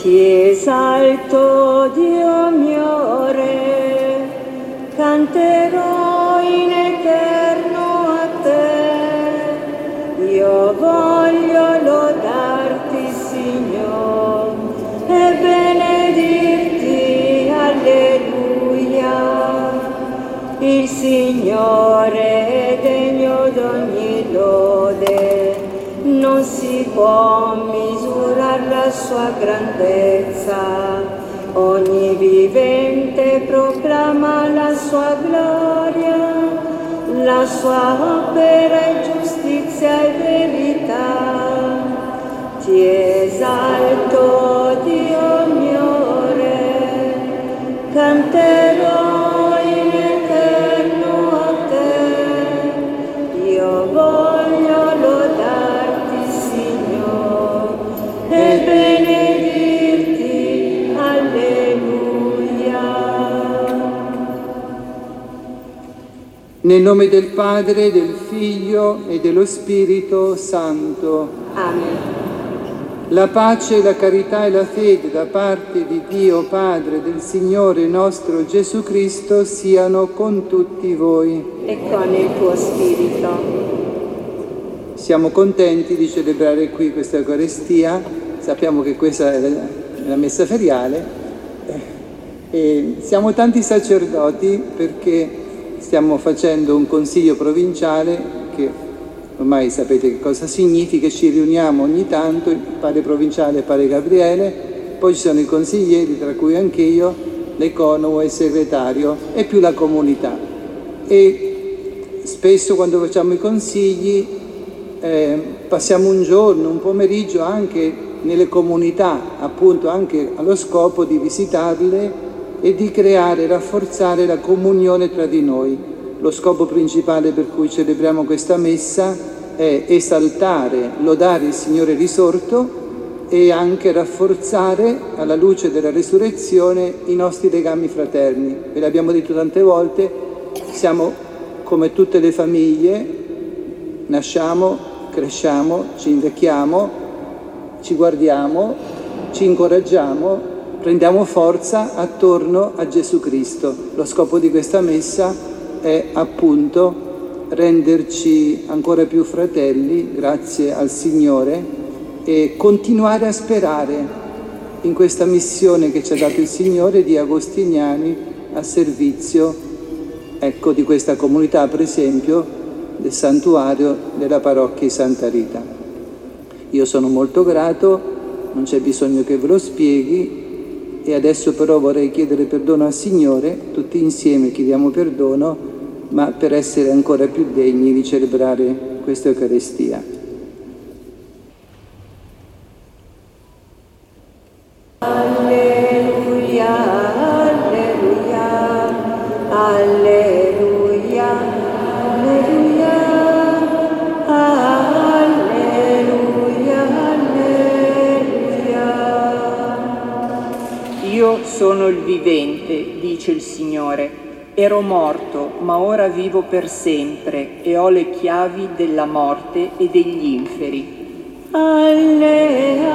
Ti esalto, Dio mio Re, canterò in eterno a te. Io voglio lodarti, Signore, e benedirti, alleluia. Il Signore è degno d'ogni lode, non si può misurare la sua grandezza. Ogni vivente proclama la sua gloria, la sua opera è giustizia e verità. Ti esalto, Dio mio Re, canterò in eterno a te. Io voglio lodarti, Signore, e benedirti, alleluia. Nel nome del Padre, del Figlio e dello Spirito Santo. Amen. La pace, la carità e la fede da parte di Dio Padre, del Signore nostro Gesù Cristo siano con tutti voi. E con il tuo spirito. Siamo contenti di celebrare qui questa Eucaristia. Sappiamo che questa è la messa feriale e siamo tanti sacerdoti perché stiamo facendo un consiglio provinciale che ormai sapete che cosa significa, ci riuniamo ogni tanto, il padre provinciale e il padre Gabriele, poi ci sono i consiglieri, tra cui anche io, l'economo e il segretario, e più la comunità. E spesso quando facciamo i consigli passiamo un giorno, un pomeriggio anche nelle comunità, appunto anche allo scopo di visitarle e di creare e rafforzare la comunione tra di noi. Lo scopo principale per cui celebriamo questa messa è esaltare, lodare il Signore risorto e anche rafforzare alla luce della resurrezione i nostri legami fraterni. Ve l'abbiamo detto tante volte, siamo come tutte le famiglie, nasciamo, cresciamo, ci invecchiamo, ci guardiamo, ci incoraggiamo, prendiamo forza attorno a Gesù Cristo. Lo scopo di questa messa è appunto renderci ancora più fratelli grazie al Signore e continuare a sperare in questa missione che ci ha dato il Signore di agostiniani a servizio, ecco, di questa comunità, per esempio del santuario della parrocchia di Santa Rita. Io sono molto grato, non c'è bisogno che ve lo spieghi, e adesso però vorrei chiedere perdono al Signore, tutti insieme chiediamo perdono, ma per essere ancora più degni di celebrare questa Eucaristia. Alleluia, alleluia, alleluia, alleluia, alleluia, alleluia. Io sono il vivente, dice il Signore. Ero morto, ma ora vivo per sempre e ho le chiavi della morte e degli inferi. Alleluia,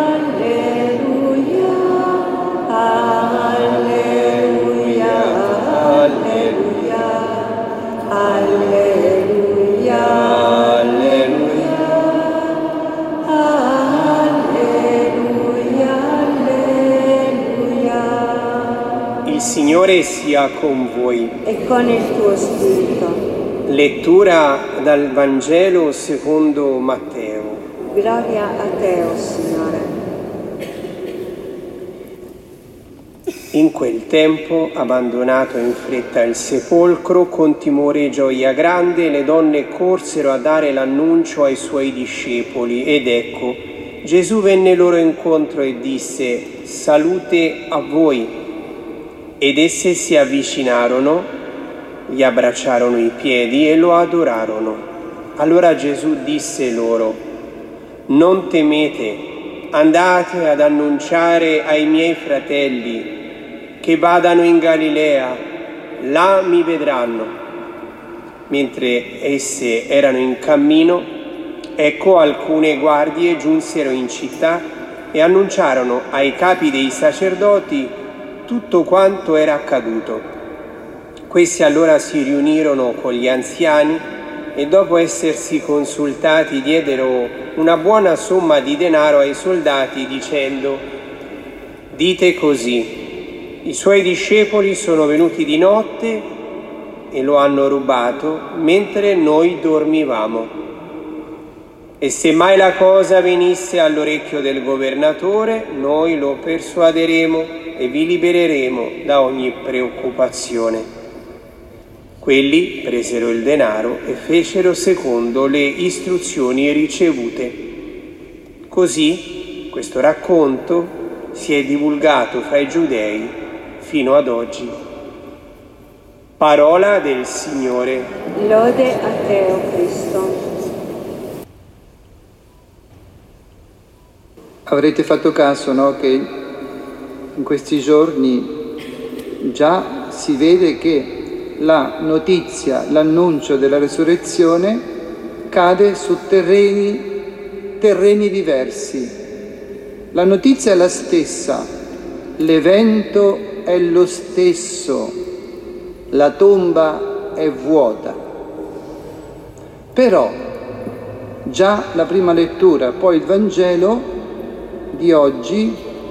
alleluia, alleluia, alleluia, alleluia, alleluia. Il Signore sia con voi. E con il tuo spirito. Lettura dal Vangelo secondo Matteo. Gloria a te, o Signore. In quel tempo, abbandonato in fretta il sepolcro, con timore e gioia grande, le donne corsero a dare l'annuncio ai suoi discepoli. Ed ecco, Gesù venne loro incontro e disse: «Salute a voi!» Ed esse si avvicinarono, gli abbracciarono i piedi e lo adorarono. Allora Gesù disse loro: «Non temete, andate ad annunciare ai miei fratelli che vadano in Galilea, là mi vedranno». Mentre esse erano in cammino, ecco alcune guardie giunsero in città e annunciarono ai capi dei sacerdoti tutto quanto era accaduto. Questi allora si riunirono con gli anziani e dopo essersi consultati diedero una buona somma di denaro ai soldati dicendo: «Dite così, i suoi discepoli sono venuti di notte e lo hanno rubato mentre noi dormivamo. E se mai la cosa venisse all'orecchio del governatore, noi lo persuaderemo e vi libereremo da ogni preoccupazione». Quelli presero il denaro e fecero secondo le istruzioni ricevute. Così questo racconto si è divulgato fra i giudei fino ad oggi. Parola del Signore. Lode a te, o Cristo. Avrete fatto caso, no, che in questi giorni già si vede che la notizia, l'annuncio della resurrezione cade su terreni diversi. La notizia è la stessa, l'evento è lo stesso, la tomba è vuota. Però già la prima lettura, poi il Vangelo di oggi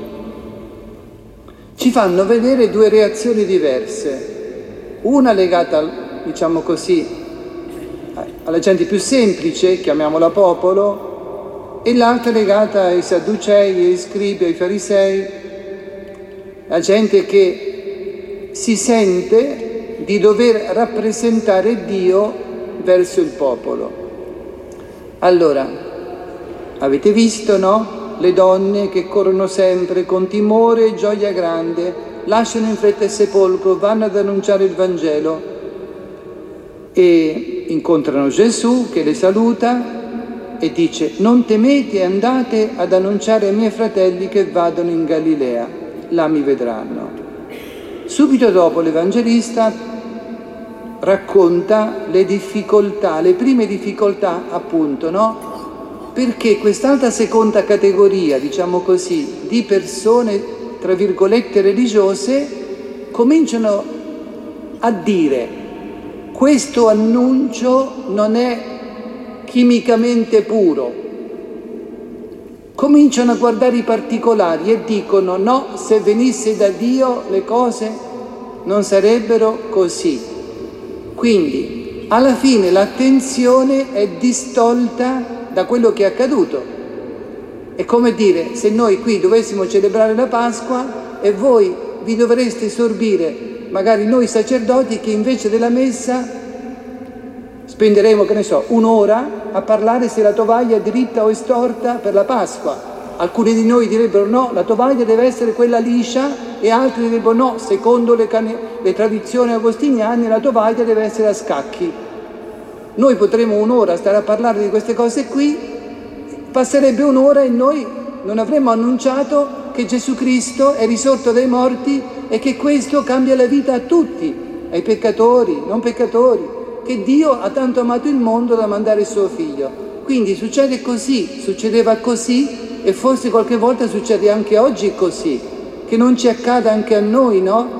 ci fanno vedere due reazioni diverse. Una legata, diciamo così, alla gente più semplice, chiamiamola popolo, e l'altra legata ai sadducei, ai scribi, ai farisei, la gente che si sente di dover rappresentare Dio verso il popolo. Allora, avete visto, no? Le donne che corrono sempre con timore e gioia grande, lasciano in fretta il sepolcro, vanno ad annunciare il Vangelo e incontrano Gesù che le saluta e dice: «Non temete, andate ad annunciare ai miei fratelli che vadano in Galilea, là mi vedranno». Subito dopo l'Evangelista racconta le difficoltà, le prime difficoltà appunto, no? Perché quest'altra seconda categoria, diciamo così, di persone, tra virgolette, religiose, cominciano a dire: questo annuncio non è chimicamente puro. Cominciano a guardare i particolari e dicono: no, se venisse da Dio le cose non sarebbero così. Quindi, alla fine, l'attenzione è distolta da quello che è accaduto. È come dire, se noi qui dovessimo celebrare la Pasqua e voi vi dovreste sorbire, magari noi sacerdoti, che invece della messa spenderemo, che ne so, un'ora a parlare se la tovaglia è dritta o è storta per la Pasqua. Alcuni di noi direbbero no, la tovaglia deve essere quella liscia, e altri direbbero no, secondo le tradizioni agostiniane la tovaglia deve essere a scacchi. Noi potremo un'ora stare a parlare di queste cose qui, passerebbe un'ora e noi non avremmo annunciato che Gesù Cristo è risorto dai morti e che questo cambia la vita a tutti, ai peccatori, non peccatori, che Dio ha tanto amato il mondo da mandare il suo Figlio. Quindi succede così, succedeva così e forse qualche volta succede anche oggi così, che non ci accada anche a noi, no?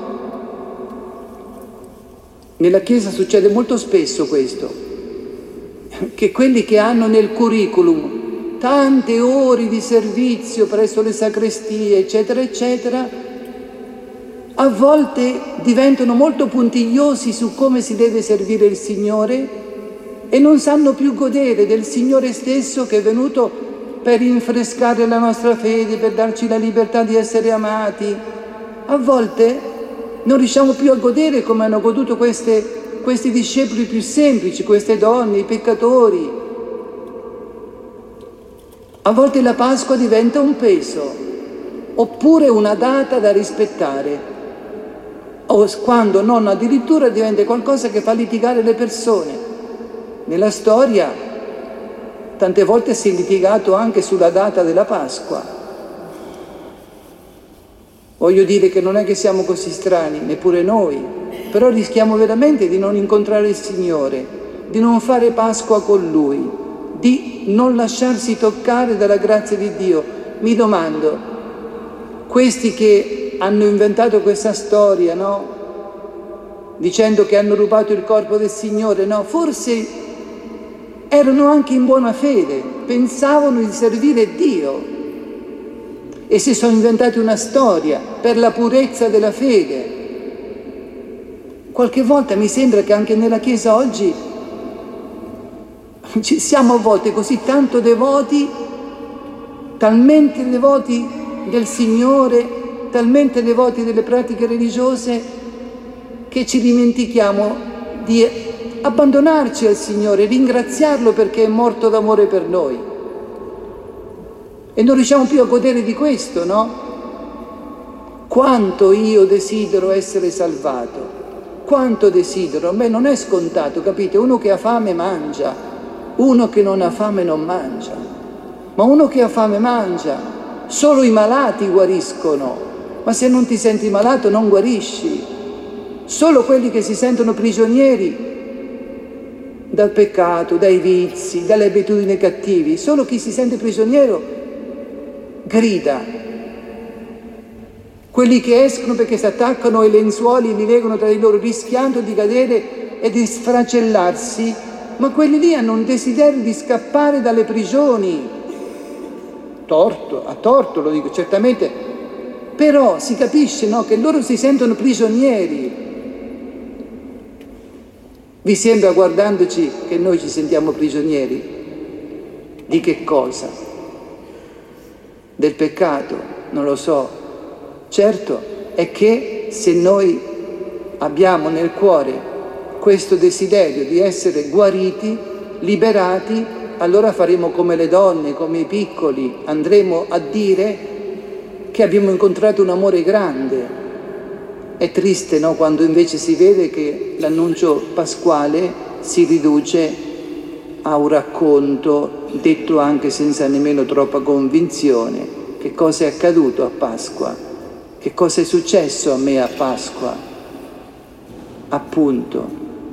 Nella Chiesa succede molto spesso questo, che quelli che hanno nel curriculum tante ore di servizio presso le sacrestie, eccetera, eccetera, a volte diventano molto puntigliosi su come si deve servire il Signore e non sanno più godere del Signore stesso che è venuto per rinfrescare la nostra fede, per darci la libertà di essere amati. A volte non riusciamo più a godere come hanno goduto questi discepoli più semplici, queste donne, i peccatori. A volte la Pasqua diventa un peso, oppure una data da rispettare, o quando non addirittura diventa qualcosa che fa litigare le persone. Nella storia tante volte si è litigato anche sulla data della Pasqua. Voglio dire che non è che siamo così strani, neppure noi, però rischiamo veramente di non incontrare il Signore, di non fare Pasqua con Lui, di non lasciarsi toccare dalla grazia di Dio, mi domando, questi che hanno inventato questa storia, no? Dicendo che hanno rubato il corpo del Signore, no? Forse erano anche in buona fede, pensavano di servire Dio e si sono inventati una storia per la purezza della fede. Qualche volta mi sembra che anche nella Chiesa oggi siamo a volte così tanto devoti, talmente devoti del Signore, talmente devoti delle pratiche religiose, che ci dimentichiamo di abbandonarci al Signore, ringraziarlo perché è morto d'amore per noi. E non riusciamo più a godere di questo, no? Quanto io desidero essere salvato, quanto desidero. Beh, non è scontato, capite? Uno che ha fame mangia, uno che non ha fame non mangia, ma uno che ha fame mangia. Solo i malati guariscono, ma se non ti senti malato non guarisci. Solo quelli che si sentono prigionieri dal peccato, dai vizi, dalle abitudini cattivi, solo chi si sente prigioniero grida. Quelli che escono perché si attaccano ai lenzuoli e li legano tra di loro rischiando di cadere e di sfracellarsi, ma quelli lì hanno un desiderio di scappare dalle prigioni. A torto lo dico, certamente, però si capisce, no, che loro si sentono prigionieri. Vi sembra, guardandoci, che noi ci sentiamo prigionieri? Di che cosa? Del peccato? Non lo so. Certo è che se noi abbiamo nel cuore questo desiderio di essere guariti, liberati, allora faremo come le donne, come i piccoli, andremo a dire che abbiamo incontrato un amore grande. È triste, no? Quando invece si vede che l'annuncio pasquale si riduce a un racconto detto anche senza nemmeno troppa convinzione. Che cosa è accaduto a Pasqua? Che cosa è successo a me a Pasqua? Appunto,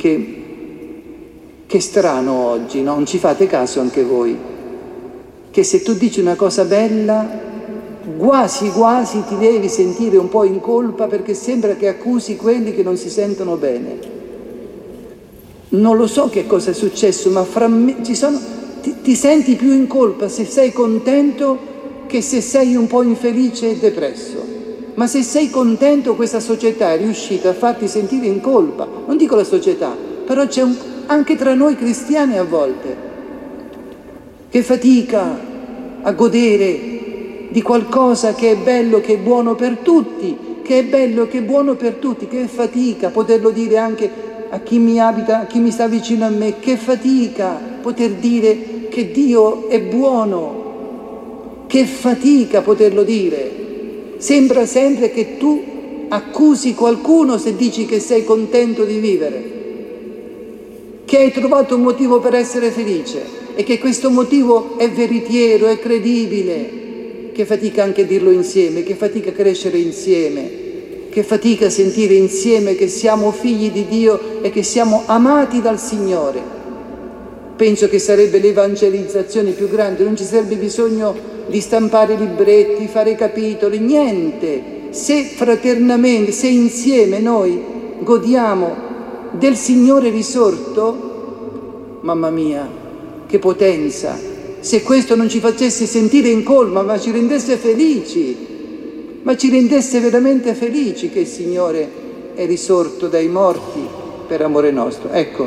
che strano oggi, no? Non ci fate caso anche voi? Che se tu dici una cosa bella, quasi ti devi sentire un po' in colpa perché sembra che accusi quelli che non si sentono bene. Non lo so che cosa è successo, ma fra me ti senti più in colpa se sei contento che se sei un po' infelice e depresso. Ma se sei contento, questa società è riuscita a farti sentire in colpa. Non dico la società, però c'è anche tra noi cristiani a volte che fatica a godere di qualcosa che è bello, che è buono per tutti, che è bello, che è buono per tutti, che fatica poterlo dire anche a chi mi abita, a chi mi sta vicino a me, che fatica poter dire che Dio è buono, che fatica poterlo dire. Sembra sempre che tu accusi qualcuno se dici che sei contento di vivere, che hai trovato un motivo per essere felice e che questo motivo è veritiero, è credibile. Che fatica anche dirlo insieme, che fatica crescere insieme, che fatica sentire insieme che siamo figli di Dio e che siamo amati dal Signore. Penso che sarebbe l'evangelizzazione più grande, non ci sarebbe bisogno di stampare libretti, fare capitoli, niente. Se fraternamente, se insieme noi godiamo del Signore risorto, mamma mia, che potenza! Se questo non ci facesse sentire in colpa, ma ci rendesse felici, ma ci rendesse veramente felici che il Signore è risorto dai morti per amore nostro. Ecco,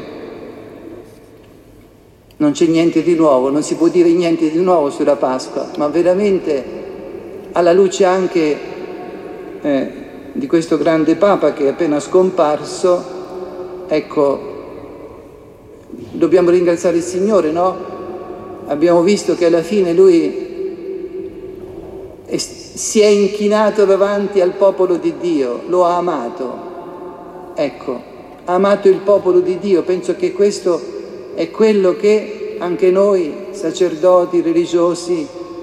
non c'è niente di nuovo, non si può dire niente di nuovo sulla Pasqua, ma veramente alla luce anche di questo grande Papa che è appena scomparso, ecco, dobbiamo ringraziare il Signore, no? Abbiamo visto che alla fine lui si è inchinato davanti al popolo di Dio, lo ha amato. Ecco, ha amato il popolo di Dio. Penso che questo è quello che anche noi, sacerdoti, religiosi,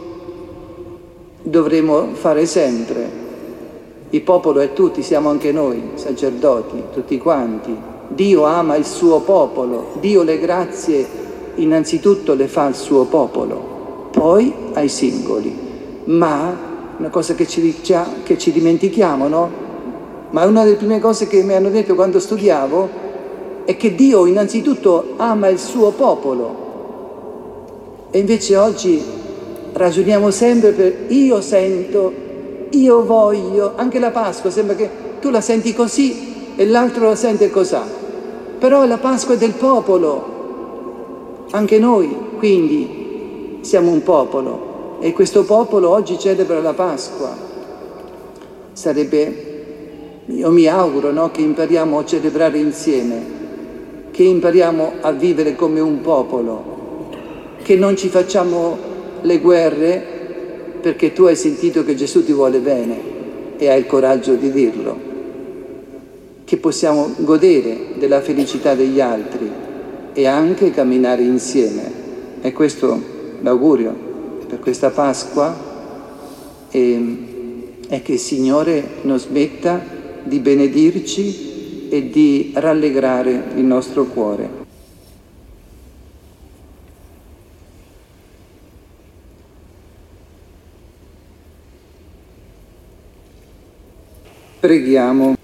dovremo fare sempre. Il popolo è tutti, siamo anche noi, sacerdoti, tutti quanti. Dio ama il suo popolo, Dio le grazie innanzitutto le fa al suo popolo, poi ai singoli. ma una cosa che ci dimentichiamo, no? Ma una delle prime cose che mi hanno detto quando studiavo è che Dio innanzitutto ama il suo popolo. E invece oggi ragioniamo sempre per io sento, io voglio. Anche la Pasqua sembra che tu la senti così e l'altro la sente così. Però la Pasqua è del popolo, anche noi quindi siamo un popolo e questo popolo oggi celebra la Pasqua. Io mi auguro, no, che impariamo a celebrare insieme, che impariamo a vivere come un popolo, che non ci facciamo le guerre perché tu hai sentito che Gesù ti vuole bene e hai il coraggio di dirlo, che possiamo godere della felicità degli altri e anche camminare insieme. E questo l'augurio per questa Pasqua è che il Signore non smetta di benedirci e di rallegrare il nostro cuore. Preghiamo.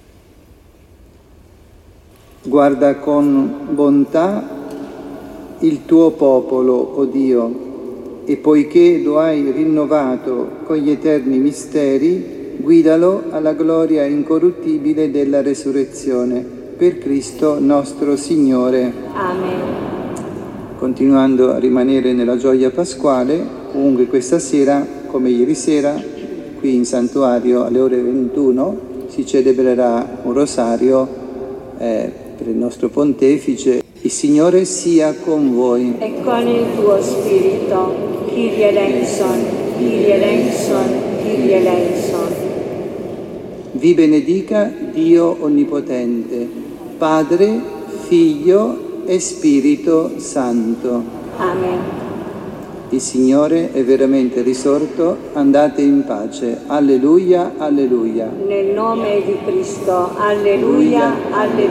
Guarda con bontà il tuo popolo, o Dio, e poiché lo hai rinnovato con gli eterni misteri, guidalo alla gloria incorruttibile della resurrezione. Per Cristo nostro Signore. Amen. Continuando a rimanere nella gioia pasquale, comunque questa sera, come ieri sera, qui in santuario alle ore 21, si celebrerà un rosario per il nostro pontefice. Il Signore sia con voi. E con il tuo spirito, Kyrie eleison, Kyrie eleison, Kyrie eleison. Vi benedica Dio Onnipotente, Padre, Figlio e Spirito Santo. Amen. Il Signore è veramente risorto, andate in pace. Alleluia, alleluia. Nel nome di Cristo, alleluia,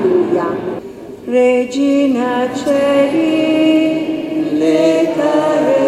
alleluia. Regina Celi, leta